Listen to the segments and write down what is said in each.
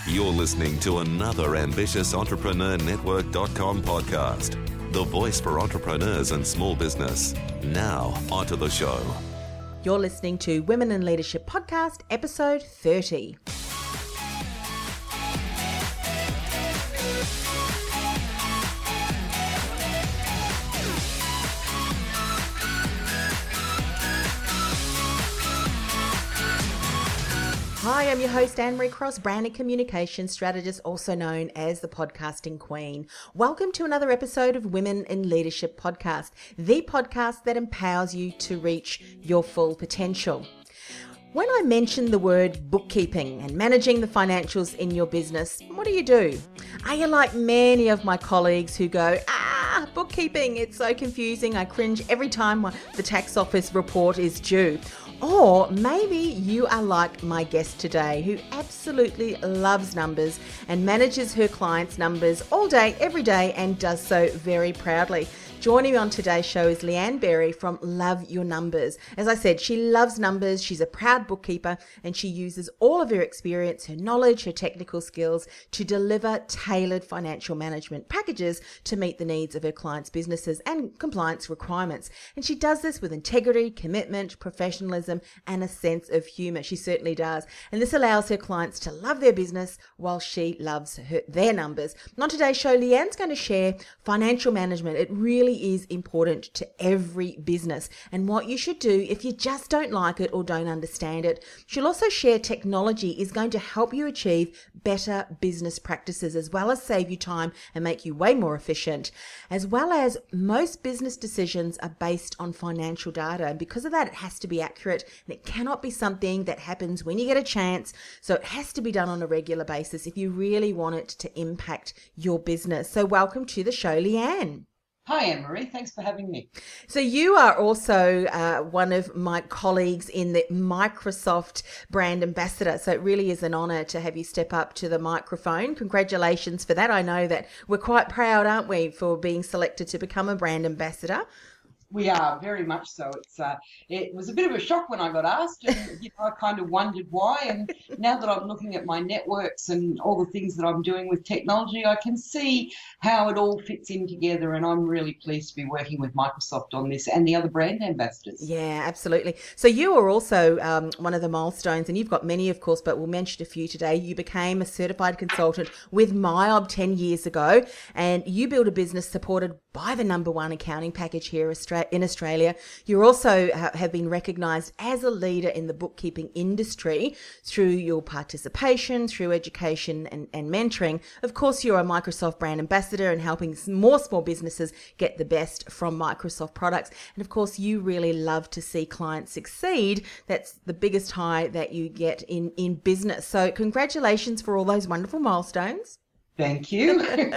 You're listening to another ambitious entrepreneurnetwork.com podcast. The voice for entrepreneurs and small business. Now, onto the show. You're listening to Women in Leadership Podcast, episode 30. Hi, I'm your host, Anne-Marie Cross, brand and communication strategist, also known as the podcasting queen. Welcome to another episode of Women in Leadership Podcast, the podcast that empowers you to reach your full potential. When I mention the word bookkeeping and managing the financials in your business, what do? Are you like many of my colleagues who go, bookkeeping, it's so confusing, I cringe every time the tax office report is due? Or maybe you are like my guest today who absolutely loves numbers and manages her clients' numbers all day, every day, and does so very proudly. Joining me on today's show is Leanne Berry from Love Your Numbers. As I said, she loves numbers, she's a proud bookkeeper, and she uses all of her experience, her knowledge, her technical skills to deliver tailored financial management packages to meet the needs of her clients' businesses and compliance requirements. And she does this with integrity, commitment, professionalism, and a sense of humor. She certainly does. And this allows her clients to love their business while she loves their numbers. And on today's show, Leanne's going to share financial management. It really is important to every business and what you should do if you just don't like it or don't understand it. She'll also share technology is going to help you achieve better business practices as well as save you time and make you way more efficient. As well as most business decisions are based on financial data, and because of that it has to be accurate and it cannot be something that happens when you get a chance. So it has to be done on a regular basis if you really want it to impact your business. So welcome to the show, Leanne. Hi, Anne-Marie. Thanks for having me. So you are also one of my colleagues in the Microsoft brand ambassador. So it really is an honor to have you step up to the microphone. Congratulations for that. I know that we're quite proud, aren't we, for being selected to become a brand ambassador. We are, very much so. It was a bit of a shock when I got asked, and I kind of wondered why. And now that I'm looking at my networks and all the things that I'm doing with technology, I can see how it all fits in together. And I'm really pleased to be working with Microsoft on this and the other brand ambassadors. Yeah, absolutely. So you are also one of the milestones, and you've got many, of course, but we'll mention a few today. You became a certified consultant with MYOB 10 years ago, and you built a business supported by the number one accounting package here in Australia. You also have been recognised as a leader in the bookkeeping industry through your participation, through education and mentoring. Of course, you're a Microsoft brand ambassador and helping more small businesses get the best from Microsoft products. And of course, you really love to see clients succeed. That's the biggest high that you get in business. So congratulations for all those wonderful milestones. Thank you.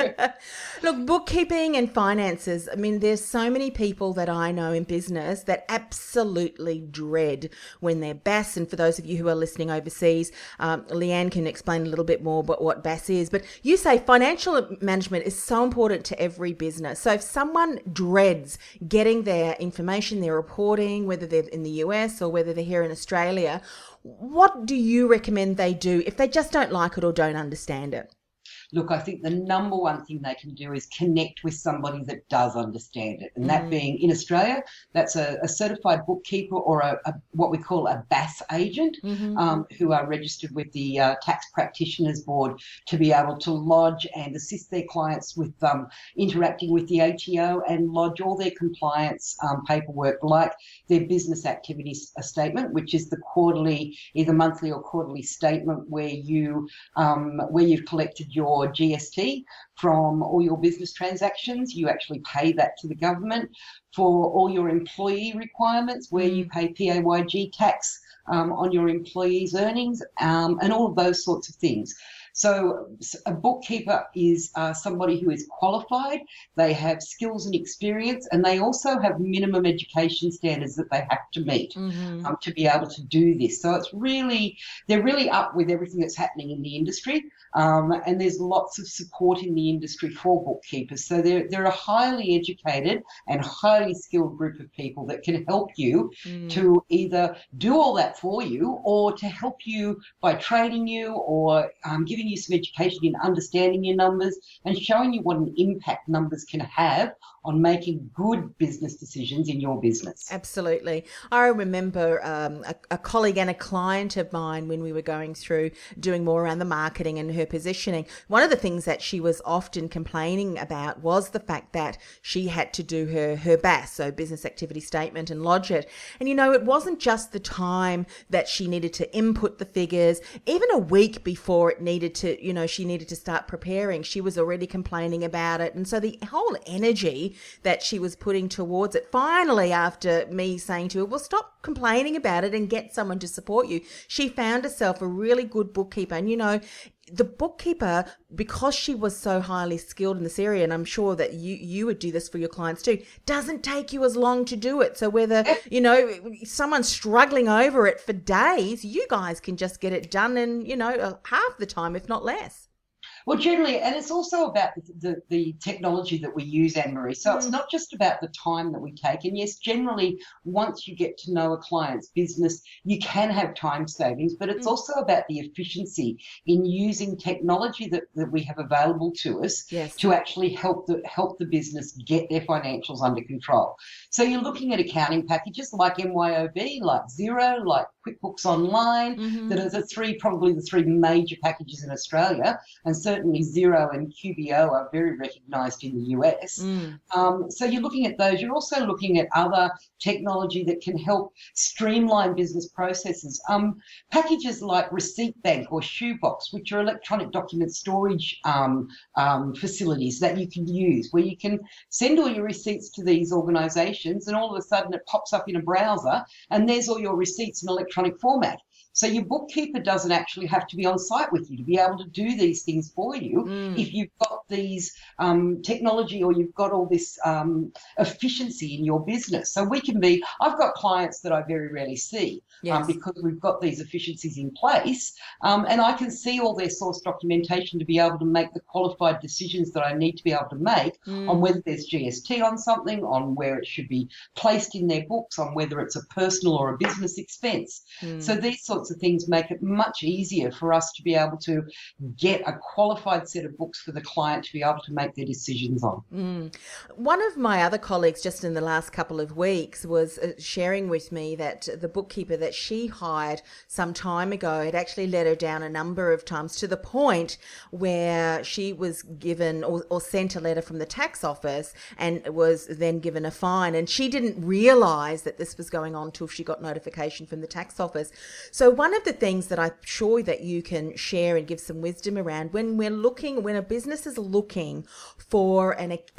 Look, bookkeeping and finances, I mean, there's so many people that I know in business that absolutely dread when they're BAS. And for those of you who are listening overseas, Leanne can explain a little bit more about what BAS is. But you say financial management is so important to every business. So if someone dreads getting their information, their reporting, whether they're in the US or whether they're here in Australia, what do you recommend they do if they just don't like it or don't understand it? Look, I think the number one thing they can do is connect with somebody that does understand it. And that being in Australia, that's a certified bookkeeper or a what we call a BAS agent, who are registered with the Tax Practitioners Board to be able to lodge and assist their clients with interacting with the ATO and lodge all their compliance paperwork, like their business activities statement, which is the quarterly, either monthly or quarterly statement where you've collected your GST from all your business transactions. You actually pay that to the government. For all your employee requirements, where you pay PAYG tax on your employees' earnings, and all of those sorts of things. So a bookkeeper is somebody who is qualified, they have skills and experience, and they also have minimum education standards that they have to meet to be able to do this. So they're really up with everything that's happening in the industry, and there's lots of support in the industry for bookkeepers. So they're a highly educated and highly skilled group of people that can help you to either do all that for you or to help you by training you or giving giving you some education in understanding your numbers and showing you what an impact numbers can have on making good business decisions in your business. Absolutely. I remember a colleague and a client of mine when we were going through doing more around the marketing and her positioning. One of the things that she was often complaining about was the fact that she had to do her BAS, so business activity statement, and lodge it. And, it wasn't just the time that she needed to input the figures. Even a week before it needed to, she needed to start preparing, she was already complaining about it. And so the whole energy that she was putting towards it, finally, after me saying to her, well, stop complaining about it and get someone to support you, she found herself a really good bookkeeper. And, the bookkeeper, because she was so highly skilled in this area, and I'm sure that you would do this for your clients too, doesn't take you as long to do it. So whether, someone's struggling over it for days, you guys can just get it done in, half the time, if not less. Well, generally, and it's also about the technology that we use, Anne-Marie. So it's not just about the time that we take. And yes, generally, once you get to know a client's business, you can have time savings, but it's also about the efficiency in using technology that we have available to us to actually help the business get their financials under control. So you're looking at accounting packages like MYOB, like Xero, like QuickBooks Online, that are probably the three major packages in Australia, and certainly Xero and QBO are very recognised in the US. So you're looking at those. You're also looking at other technology that can help streamline business processes. Packages like Receipt Bank or Shoebox, which are electronic document storage facilities that you can use, where you can send all your receipts to these organisations and all of a sudden it pops up in a browser and there's all your receipts in electronic format. So your bookkeeper doesn't actually have to be on site with you to be able to do these things for you if you've got these technology or you've got all this efficiency in your business. So I've got clients that I very rarely see because we've got these efficiencies in place, and I can see all their source documentation to be able to make the qualified decisions that I need to be able to make on whether there's GST on something, on where it should be placed in their books, on whether it's a personal or a business expense. So these sorts of things make it much easier for us to be able to get a qualified set of books for the client to be able to make their decisions on. One of my other colleagues just in the last couple of weeks was sharing with me that the bookkeeper that she hired some time ago had actually let her down a number of times, to the point where she was given or sent a letter from the tax office and was then given a fine, and she didn't realise that this was going on until she got notification from the tax office. So one of the things that I'm sure that you can share and give some wisdom around, when a business is looking for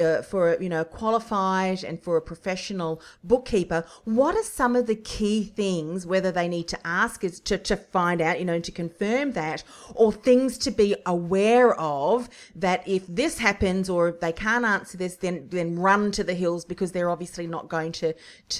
a qualified and for a professional bookkeeper, what are some of the key things, whether they need to ask is to find out, to confirm that, or things to be aware of, that if this happens or if they can't answer this, then run to the hills, because they're obviously not going to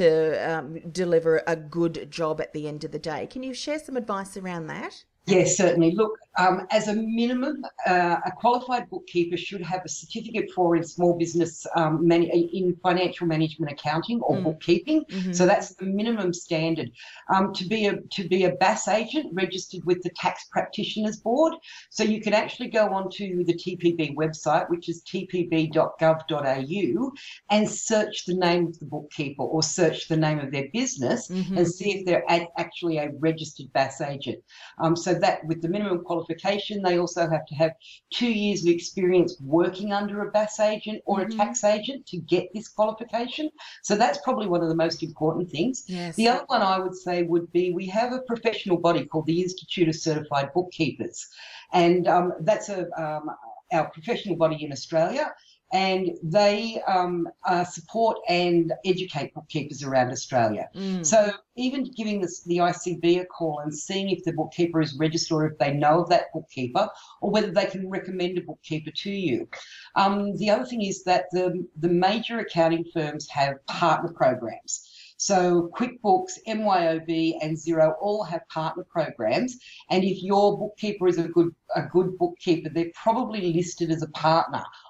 deliver a good job at the end of the day. Can you share some advice around that? Yes, certainly. Look, as a minimum, a qualified bookkeeper should have a certificate in small business in financial management accounting or bookkeeping. So that's the minimum standard. To be a BAS agent registered with the Tax Practitioners Board. So you can actually go onto the TPB website, which is tpb.gov.au, and search the name of the bookkeeper or search the name of their business and see if they're actually a registered BAS agent. So that with the minimum qualification, they also have to have 2 years of experience working under a BAS agent or a tax agent to get this qualification. So that's probably one of the most important things. Yes. The other one I would say would be, we have a professional body called the Institute of Certified Bookkeepers, and that's our professional body in Australia. And they support and educate bookkeepers around Australia. So even giving the ICB a call and seeing if the bookkeeper is registered or if they know of that bookkeeper, or whether they can recommend a bookkeeper to you. The other thing is that the major accounting firms have partner programs. So QuickBooks, MYOB and Xero all have partner programs, and if your bookkeeper is a good bookkeeper, they're probably listed as a partner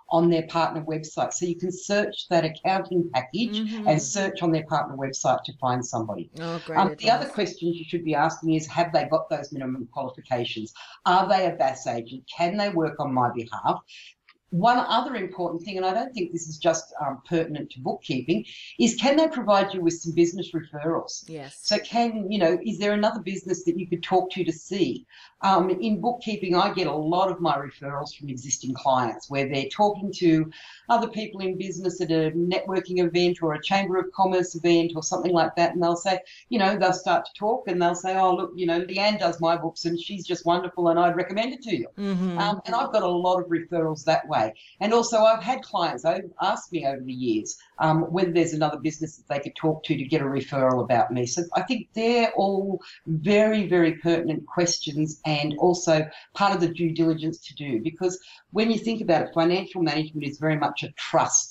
on their partner website. So you can search that accounting package and search on their partner website to find somebody. Oh, great. The other questions you should be asking is, have they got those minimum qualifications? Are they a BAS agent? Can they work on my behalf? One other important thing, and I don't think this is just pertinent to bookkeeping, is can they provide you with some business referrals? Yes. So is there another business that you could talk to see? In bookkeeping, I get a lot of my referrals from existing clients where they're talking to other people in business at a networking event or a Chamber of Commerce event or something like that, and they'll say, they'll start to talk and they'll say, oh, look, Leanne does my books and she's just wonderful and I'd recommend it to you. And I've got a lot of referrals that way. And also I've had clients ask me over the years whether there's another business that they could talk to get a referral about me. So I think they're all very, very pertinent questions and also part of the due diligence to do, because when you think about it, financial management is very much a trust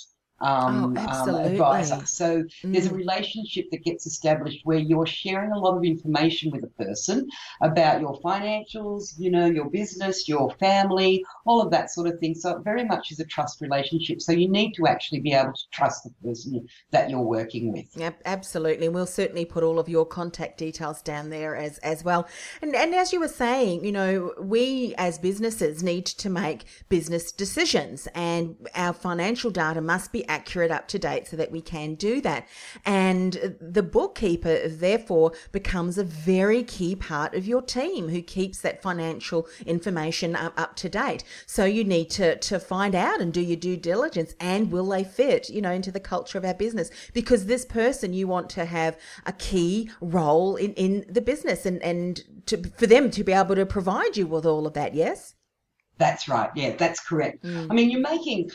advisor. So there's a relationship that gets established where you're sharing a lot of information with a person about your financials, your business, your family, all of that sort of thing. So it very much is a trust relationship. So you need to actually be able to trust the person that you're working with. Yep, absolutely. We'll certainly put all of your contact details down there as well. And as you were saying, we as businesses need to make business decisions, and our financial data must be accurate, up to date, so that we can do that. And the bookkeeper therefore becomes a very key part of your team who keeps that financial information up to date. So you need to find out and do your due diligence, and will they fit, into the culture of our business? Because this person, you want to have a key role in the business and for them to be able to provide you with all of that. Yes? That's right. Yeah, that's correct. I mean, you're making,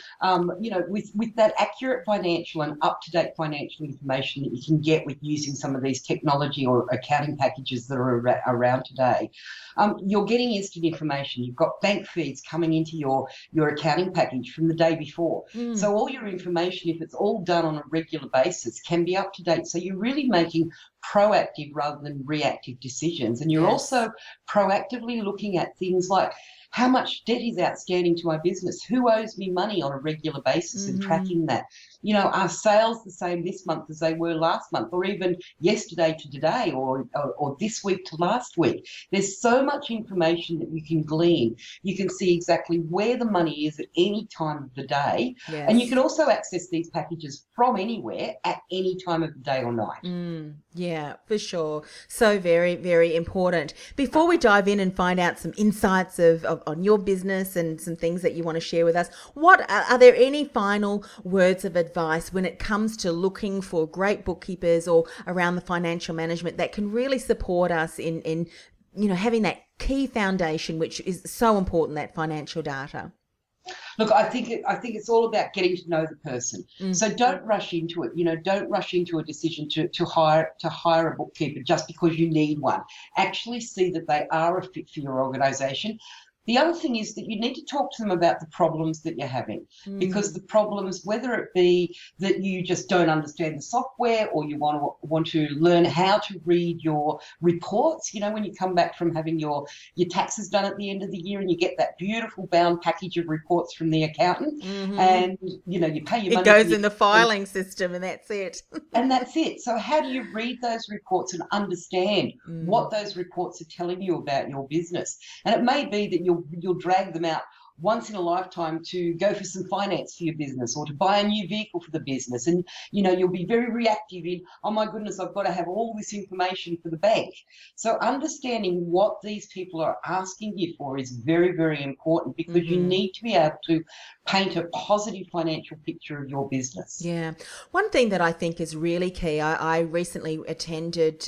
with that accurate financial and up-to-date financial information that you can get with using some of these technology or accounting packages that are around today, you're getting instant information. You've got bank feeds coming into your accounting package from the day before. So all your information, if it's all done on a regular basis, can be up to date. So you're really making proactive rather than reactive decisions. And you're also proactively looking at things like, how much debt is outstanding to my business? Who owes me money on a regular basis and tracking that? Are sales the same this month as they were last month, or even yesterday to today, or this week to last week? There's so much information that you can glean. You can see exactly where the money is at any time of the day. Yes. And you can also access these packages from anywhere at any time of the day or night. Yeah, for sure. So very, very important. Before we dive in and find out some insights on your business and some things that you want to share with us, are there any final words of advice when it comes to looking for great bookkeepers or around the financial management that can really support us in having that key foundation, which is so important, that financial data? Look, I think it's all about getting to know the person. So don't rush into it. Don't rush into a decision to hire a bookkeeper just because you need one. Actually see that they are a fit for your organisation. The other thing is that you need to talk to them about the problems that you're having, because the problems, whether it be that you just don't understand the software or you want to learn how to read your reports, when you come back from having your taxes done at the end of the year and you get that beautiful bound package of reports from the accountant and, you pay your money. It goes in the filing system and that's it. And that's it. So how do you read those reports and understand what those reports are telling you about your business? And it may be that you'll drag them out once in a lifetime to go for some finance for your business or to buy a new vehicle for the business. And, you'll be very reactive in, oh my goodness, I've got to have all this information for the bank. So understanding what these people are asking you for is very, very important, because you need to be able to paint a positive financial picture of your business. Yeah. One thing that I think is really key, I recently attended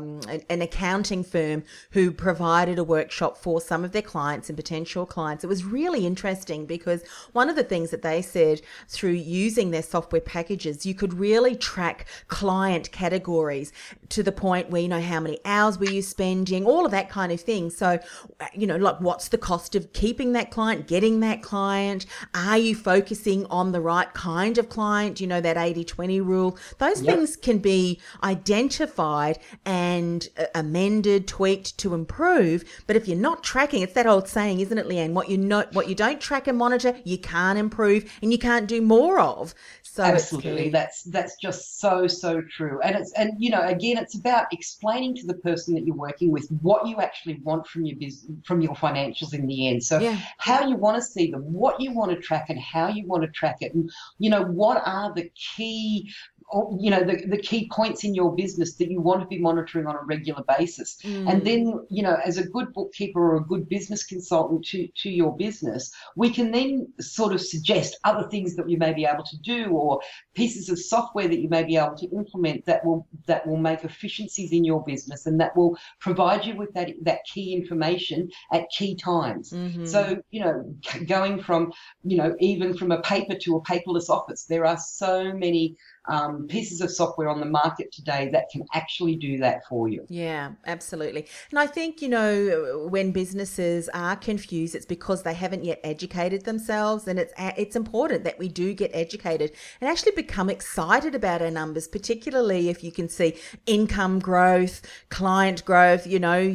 an accounting firm who provided a workshop for some of their clients and potential clients. It was really interesting because one of the things that they said, through using their software packages, you could really track client categories to the point where, how many hours were you spending, all of that kind of thing. So, like what's the cost of keeping that client, getting that client? Are you focusing on the right kind of client? That 80-20 rule. Those things can be identified and amended, tweaked to improve. But if you're not tracking, it's that old saying, isn't it, Leanne? What what you don't track and monitor, you can't improve and you can't do more of. So absolutely, that's just so true. And again, it's about explaining to the person that you're working with what you actually want from your business, from your financials in the end. So how you want to see them, what you want to track, and how you want to track it, and what are the key the key points in your business that you want to be monitoring on a regular basis. And then, as a good bookkeeper or a good business consultant to your business, we can then sort of suggest other things that you may be able to do, or pieces of software that you may be able to implement that will make efficiencies in your business and that will provide you with that key information at key times. So, going from, even from a paper to a paperless office, there are so many pieces of software on the market today that can actually do that for you. Yeah, absolutely. And I think, when businesses are confused, it's because they haven't yet educated themselves, and it's important that we do get educated and actually become excited about our numbers, particularly if you can see income growth, client growth,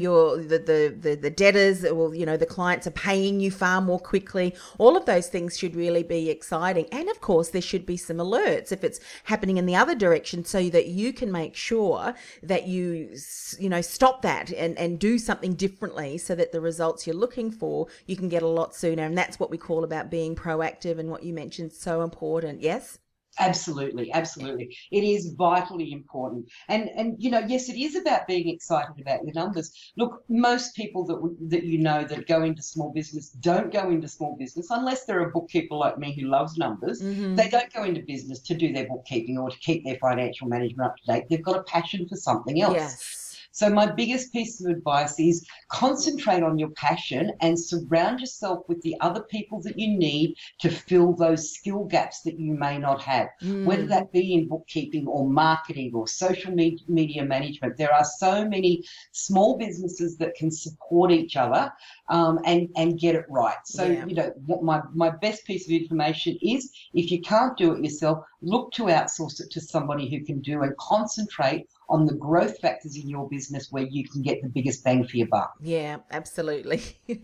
the debtors, or, the clients are paying you far more quickly. All of those things should really be exciting. And of course, there should be some alerts if it's happening in the other direction, so that you can make sure that you stop that and do something differently, so that the results you're looking for, you can get a lot sooner. And that's what we call about being proactive, and what you mentioned, so important. Yes? Absolutely. It is vitally important. And yes, it is about being excited about your numbers. Look, most people that go into small business don't go into small business unless they're a bookkeeper like me who loves numbers. They don't go into business to do their bookkeeping or to keep their financial management up to date. They've got a passion for something else. Yes. So my biggest piece of advice is concentrate on your passion and surround yourself with the other people that you need to fill those skill gaps that you may not have, whether that be in bookkeeping or marketing or social media management. There are so many small businesses that can support each other and get it right. So, what my best piece of information is, if you can't do it yourself, look to outsource it to somebody who can do, and concentrate on the growth factors in your business where you can get the biggest bang for your buck. Yeah, absolutely.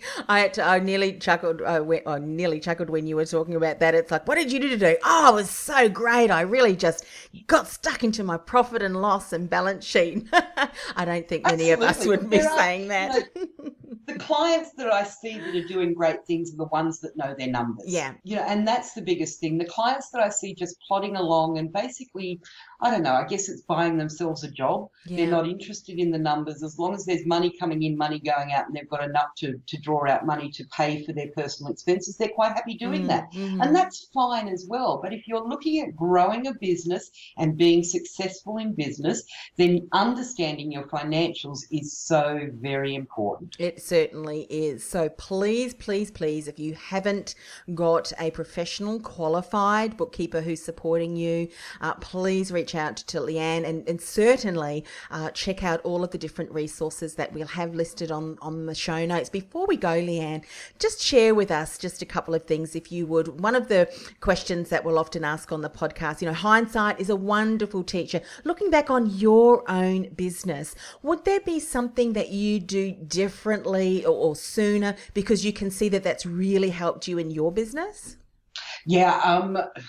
I nearly chuckled. I nearly chuckled when you were talking about that. It's like, what did you do today? Oh, it was so great. I really just got stuck into my profit and loss and balance sheet. I don't think many of us would be saying that. The clients that I see that are doing great things are the ones that know their numbers. Yeah. And that's the biggest thing. The clients that I see just plodding along and basically, I don't know, I guess it's buying themselves a job. Yeah. They're not interested in the numbers. As long as there's money coming in, money going out, and they've got enough to draw out money to pay for their personal expenses, they're quite happy doing that. And that's fine as well. But if you're looking at growing a business and being successful in business, then understanding your financials is so very important. It certainly is. So please, if you haven't got a professional qualified bookkeeper who's supporting you, please reach out to Leanne, and certainly check out all of the different resources that we'll have listed on the show notes. Before we go, Leanne, just share with us just a couple of things, if you would. One of the questions that we'll often ask on the podcast, hindsight is a wonderful teacher. Looking back on your own business, would there be something that you do differently or sooner because you can see that that's really helped you in your business? Yeah,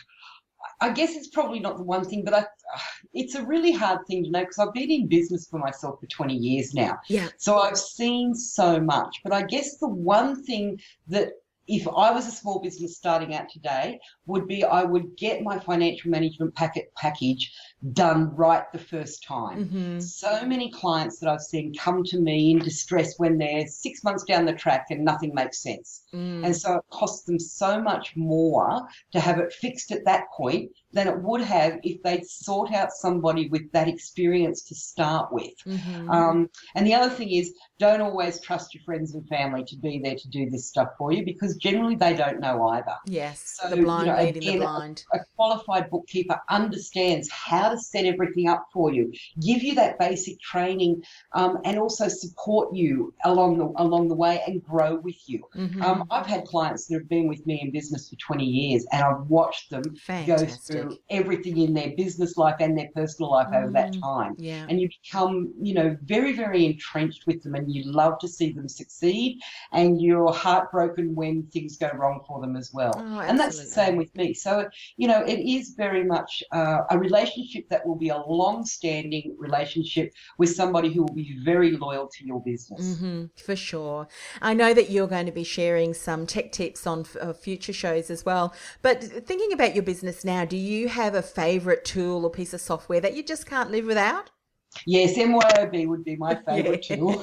I guess it's probably not the one thing, but it's a really hard thing to know, because I've been in business for myself for 20 years now. Yeah. So I've seen so much. But I guess the one thing that, if I was a small business starting out today, would be I would get my financial management package done right the first time. So many clients that I've seen come to me in distress when they're 6 months down the track and nothing makes sense. And so it costs them so much more to have it fixed at that point than it would have if they'd sought out somebody with that experience to start with. And the other thing is, don't always trust your friends and family to be there to do this stuff for you, because generally they don't know either. Yes, so, the blind leading the blind. A qualified bookkeeper understands how to to set everything up for you, give you that basic training, and also support you along the way and grow with you. I've had clients that have been with me in business for 20 years, and I've watched them go through everything in their business life and their personal life over that time. Yeah. And you become, very, very entrenched with them, and you love to see them succeed, and you're heartbroken when things go wrong for them as well. Oh, and that's the same with me. So, it is very much a relationship that will be a long-standing relationship with somebody who will be very loyal to your business. For sure. I know that you're going to be sharing some tech tips on future shows as well. But thinking about your business now, do you have a favourite tool or piece of software that you just can't live without? Yes, MYOB would be my favourite tool.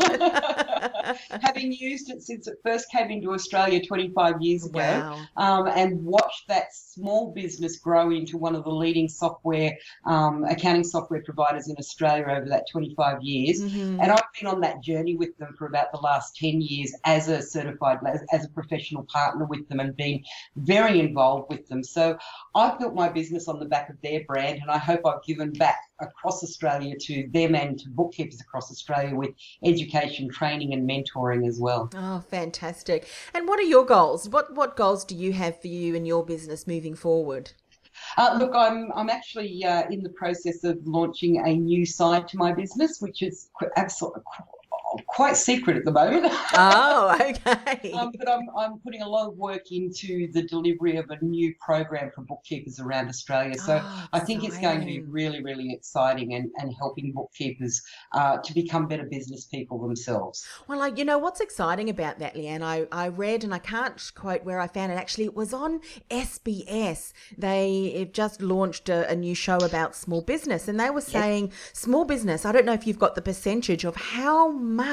Having used it since it first came into Australia 25 years ago, and watched that small business grow into one of the leading accounting software providers in Australia over that 25 years. And I've been on that journey with them for about the last 10 years as a professional partner with them, and been very involved with them. So I've built my business on the back of their brand, and I hope I've given back across Australia to them and to bookkeepers across Australia with education, training and mentoring as well. Oh, fantastic. And what are your goals? What goals do you have for you and your business moving forward? Look, I'm actually in the process of launching a new side to my business, which is absolutely quite secret at the moment. Oh, okay. But I'm putting a lot of work into the delivery of a new program for bookkeepers around Australia. So I think it's going to be really, really exciting and helping bookkeepers to become better business people themselves. Well, what's exciting about that, Leanne, I read, and I can't quote where I found it, actually it was on SBS. They just launched a new show about small business, and they were saying small business, I don't know if you've got the percentage of how much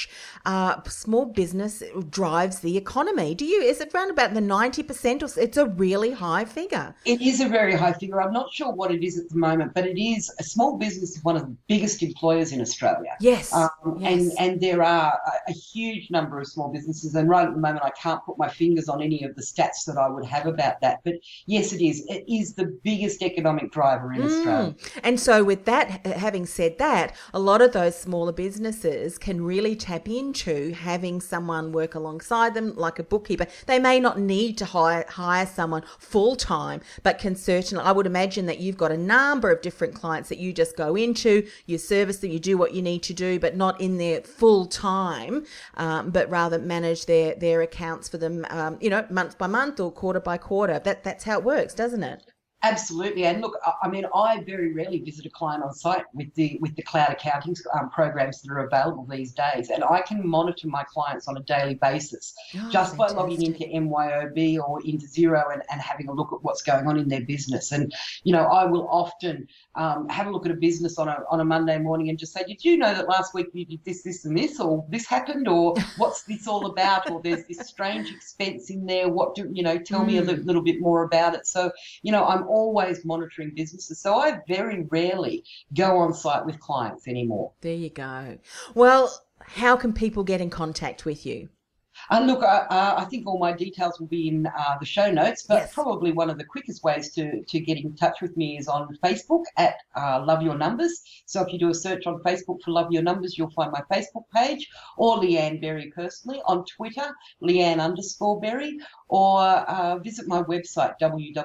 small business drives the economy. Is it around about the 90%, or it's a really high figure? It is a very high figure. I'm not sure what it is at the moment, but it is. A small business is one of the biggest employers in Australia. Yes. And there are a huge number of small businesses, and right at the moment I can't put my fingers on any of the stats that I would have about that. But yes, it is. It is the biggest economic driver in Australia. And so with that, having said that, a lot of those smaller businesses can really tap into having someone work alongside them, like a bookkeeper. They may not need to hire someone full-time, but can certainly, I would imagine that you've got a number of different clients that you just go into, you service them, you do what you need to do, but not in there full-time, but rather manage their accounts for them, month by month or quarter by quarter. That's how it works, doesn't it? Absolutely. And look, I mean, I very rarely visit a client on site with the cloud accounting programs that are available these days. And I can monitor my clients on a daily basis just by logging into MYOB or into Xero and having a look at what's going on in their business. And, I will often have a look at a business on a Monday morning and just say, did you know that last week you did this and this, or this happened, or what's this all about, or there's this strange expense in there, tell me a little bit more about it. So, I'm always monitoring businesses. So I very rarely go on site with clients anymore. There you go. Well, how can people get in contact with you? Look, I think all my details will be in the show notes, but probably one of the quickest ways to get in touch with me is on Facebook at Love Your Numbers. So if you do a search on Facebook for Love Your Numbers, you'll find my Facebook page, or Leanne Berry personally on Twitter, Leanne_Berry, or visit my website,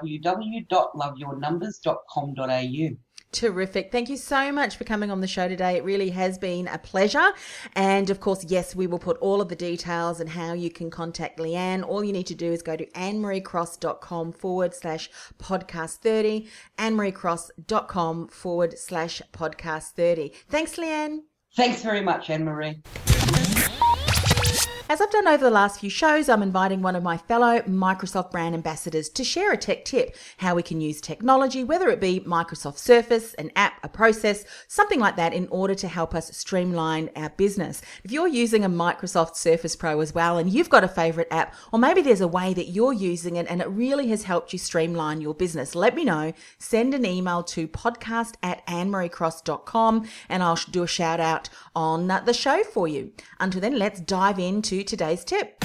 www.loveyournumbers.com.au. Terrific. Thank you so much for coming on the show today. It really has been a pleasure. And of course, yes, we will put all of the details and how you can contact Leanne. All you need to do is go to annemariecross.com/podcast30, annemariecross.com/podcast30. Thanks, Leanne. Thanks very much, Anne-Marie. As I've done over the last few shows, I'm inviting one of my fellow Microsoft brand ambassadors to share a tech tip, how we can use technology, whether it be Microsoft Surface, an app, a process, something like that, in order to help us streamline our business. If you're using a Microsoft Surface Pro as well, and you've got a favorite app, or maybe there's a way that you're using it and it really has helped you streamline your business, let me know. Send an email to podcast@annemariecross.com and I'll do a shout out on the show for you. Until then, let's dive into today's tip.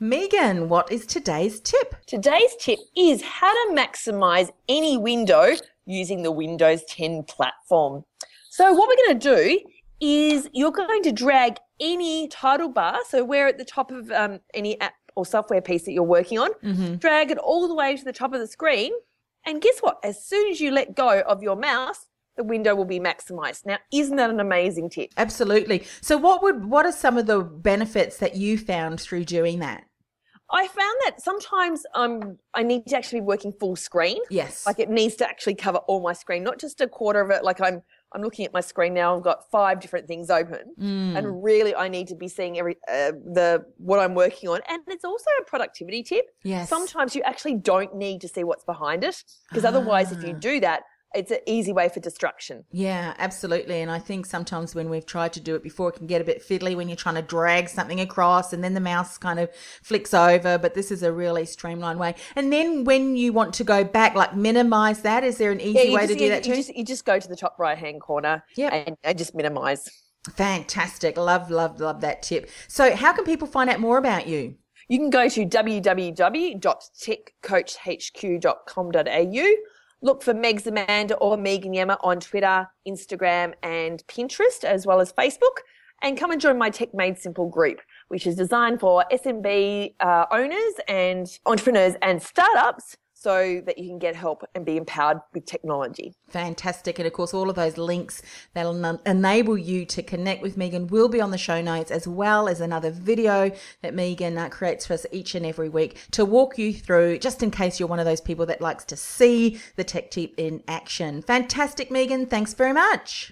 Megan, what is today's tip? Today's tip is how to maximize any window using the Windows 10 platform. So what we're going to do is you're going to drag any title bar, so where at the top of any app or software piece that you're working on, drag it all the way to the top of the screen, and guess what? As soon as you let go of your mouse, the window will be maximized. Now, isn't that an amazing tip? Absolutely. So what are some of the benefits that you found through doing that? I found that sometimes I need to actually be working full screen. Yes. Like it needs to actually cover all my screen, not just a quarter of it. Like I'm looking at my screen now. I've got 5 different things open, and really I need to be seeing what I'm working on. And it's also a productivity tip. Yes. Sometimes you actually don't need to see what's behind it, because otherwise, if you do that, it's an easy way for distraction. Yeah, absolutely. And I think sometimes when we've tried to do it before, it can get a bit fiddly when you're trying to drag something across and then the mouse kind of flicks over. But this is a really streamlined way. And then when you want to go back, like minimize that, is there an easy way to do that too? You just go to the top right-hand corner and just minimize. Fantastic. Love that tip. So how can people find out more about you? You can go to www.techcoachhq.com.au. Look for Megs Amanda or Megan Yemma on Twitter, Instagram and Pinterest, as well as Facebook. And come and join my Tech Made Simple group, which is designed for SMB owners and entrepreneurs and startups, so that you can get help and be empowered with technology. Fantastic. And of course, all of those links that'll enable you to connect with Megan will be on the show notes, as well as another video that Megan creates for us each and every week to walk you through, just in case you're one of those people that likes to see the tech tip in action. Fantastic, Megan. Thanks very much.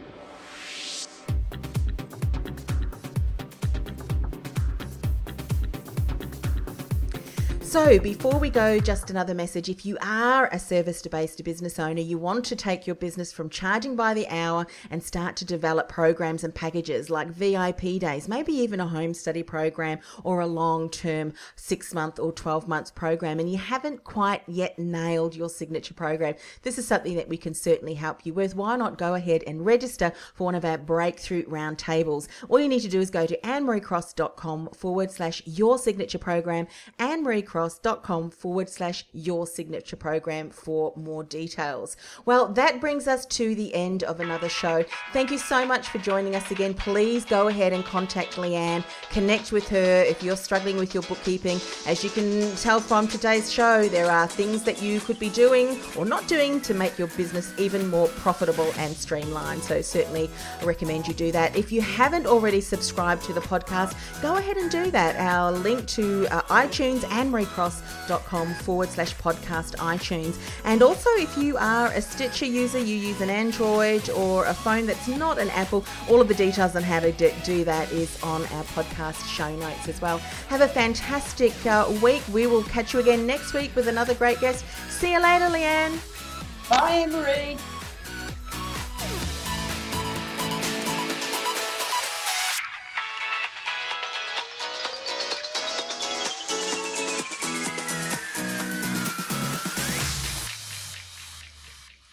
So before we go, just another message. If you are a service-based business owner, you want to take your business from charging by the hour and start to develop programs and packages like VIP days, maybe even a home study program or a long-term 6-month or 12 months program, and you haven't quite yet nailed your signature program, this is something that we can certainly help you with. Why not go ahead and register for one of our breakthrough roundtables? All you need to do is go to annemariecross.com/your signature program, annemariecross.com/your signature program for more details. Well, that brings us to the end of another show. Thank you so much for joining us again. Please go ahead and contact Leanne, connect with her if you're struggling with your bookkeeping. As you can tell from today's show, there are things that you could be doing or not doing to make your business even more profitable and streamlined. So certainly I recommend you do that. If you haven't already subscribed to the podcast, go ahead and do that. Our link to iTunes, annemariecross.com/podcast iTunes. And also, if you are a Stitcher user, you use an Android or a phone that's not an Apple, all of the details on how to do that is on our podcast show notes as well. Have a fantastic week. We will catch you again next week with another great guest. See you later, Leanne. Bye, Anne-Marie.